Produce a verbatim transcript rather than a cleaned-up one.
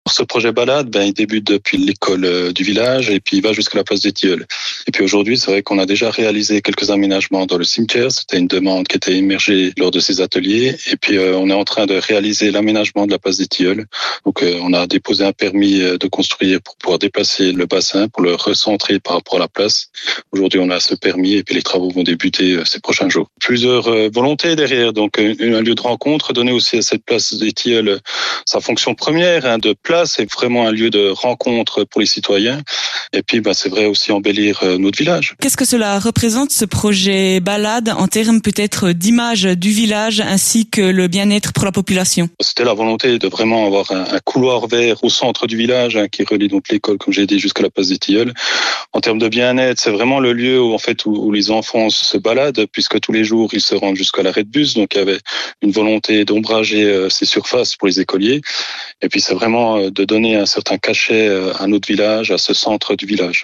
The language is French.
Ce projet balade, ben, il débute depuis l'école euh, du village et puis il va jusqu'à la place des Tilleuls. Et puis aujourd'hui, c'est vrai qu'on a déjà réalisé quelques aménagements dans le cimetière. C'était une demande qui était émergée lors de ces ateliers. Et puis euh, on est en train de réaliser l'aménagement de la place des Tilleuls. Donc euh, on a déposé un permis de construire pour pouvoir déplacer le bassin, pour le recentrer par rapport à la place. Aujourd'hui, on a ce permis et puis les travaux vont débuter euh, ces prochains jours. Plusieurs euh, volontés derrière. Donc euh, un lieu de rencontre, donner aussi à cette place des Tilleuls sa fonction première hein, de place. C'est vraiment un lieu de rencontre pour les citoyens. Et puis, bah, c'est vrai aussi embellir euh, notre village. Qu'est-ce que cela représente, ce projet balade, en termes peut-être d'image du village ainsi que le bien-être pour la population? C'était la volonté de vraiment avoir un, un couloir vert au centre du village hein, qui relie donc l'école, comme j'ai dit, jusqu'à la place des Tilleuls. En termes de bien-être, c'est vraiment le lieu où, en fait, où, où les enfants se baladent, puisque tous les jours, ils se rendent jusqu'à l'arrêt de bus. Donc, il y avait une volonté d'ombrager euh, ces surfaces pour les écoliers. Et puis, c'est vraiment euh, de donner un certain cachet à notre village, à ce centre du village.